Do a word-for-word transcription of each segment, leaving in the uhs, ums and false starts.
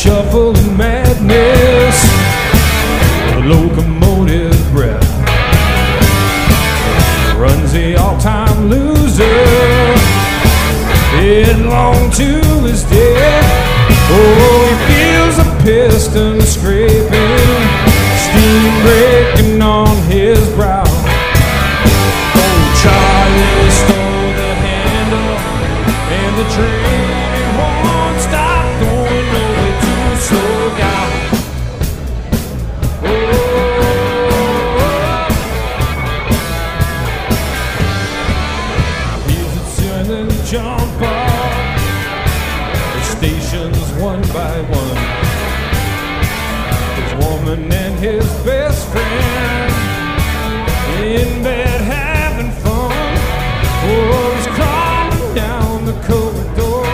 shuffle and madness, the locomotive breath runs the all-time loser headlong to his death. Oh, he feels a piston scraping, steam breaking on his brow. Oh, Charlie stole the handle and the train won't stop going no way to slow down. Oh, he's a turning jump off the stations one by one. His woman and his best friend in bed having fun. Oh, he's crawling down the corridor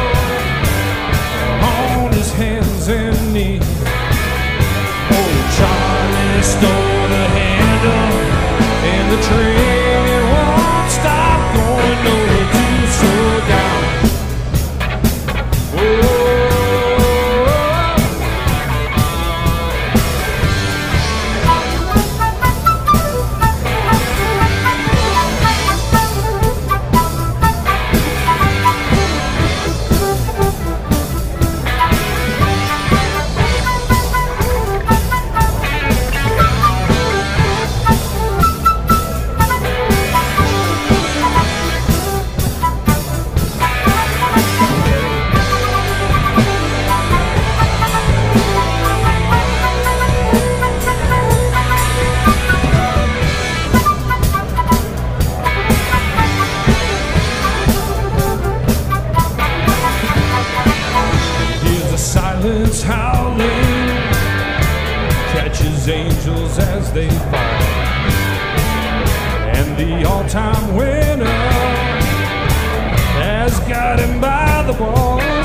on his hands and knees. Oh, Charlie stole the handle and the train won't stop going nowhere to slow down. Oh, silence howling catches angels as they fall, and the all-time winner has got him by the ball.